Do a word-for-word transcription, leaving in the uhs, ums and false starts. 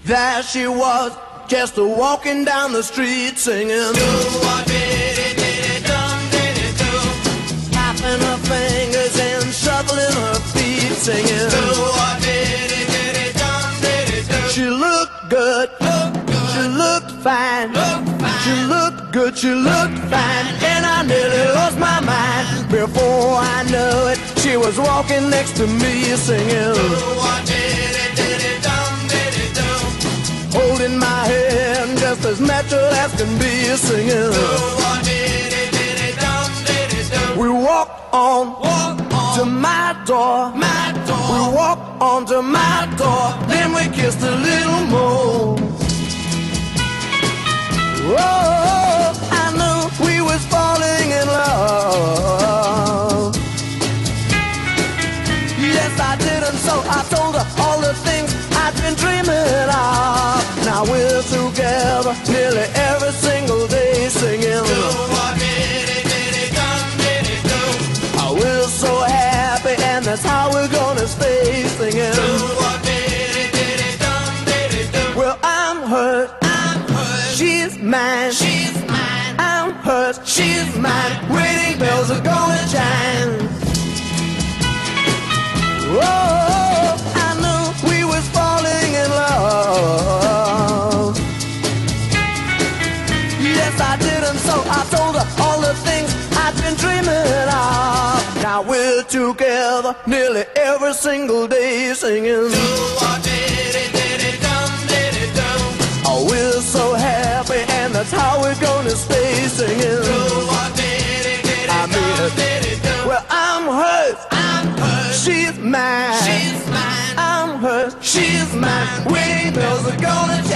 There she was, just a walking down the street singing. Tapping her fingers and shuffling her feet singing. She looked good, she looked fine, she looked good, she looked fine, and I nearly lost my mind. Before I knew it, she was walking next to me singing. Holding my hand just as natural as can be singing. We walked on to my door, we walked on to my door, then we kissed a little more. Oh, I knew we was falling in love. Yes, I did, and so I told her all the things I've been dreaming of. Now we're together nearly every single day singing. Oh, we're so happy, and that's how we're gonna stay singing. Well, I'm hurt, she's mine, I'm hurt, she's mine. Wedding bells are gonna chime. Whoa, I knew we was falling in love. Yes, I did, and so I told her all the things I've been dreaming of. Now we're together nearly every single day singing. Oh, we're so happy, and that's how we're gonna stay singing. I mean, well, I'm hers, she's mine, I'm hers, she's mine. Wedding bells are gonna